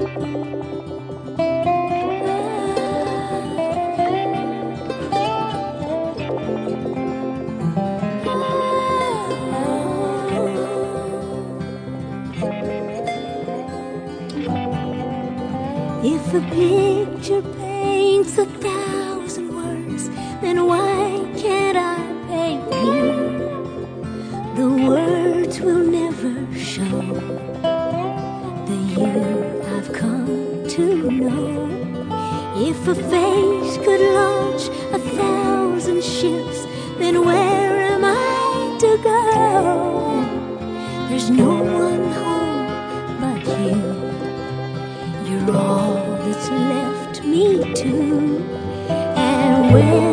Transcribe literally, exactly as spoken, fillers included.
If a picture paints a thousand words, then why can't I paint you? The words will never show the you I've come to know. If a face could launch a thousand ships, then where am I to go? There's no one home but you. You're all that's left me to, and when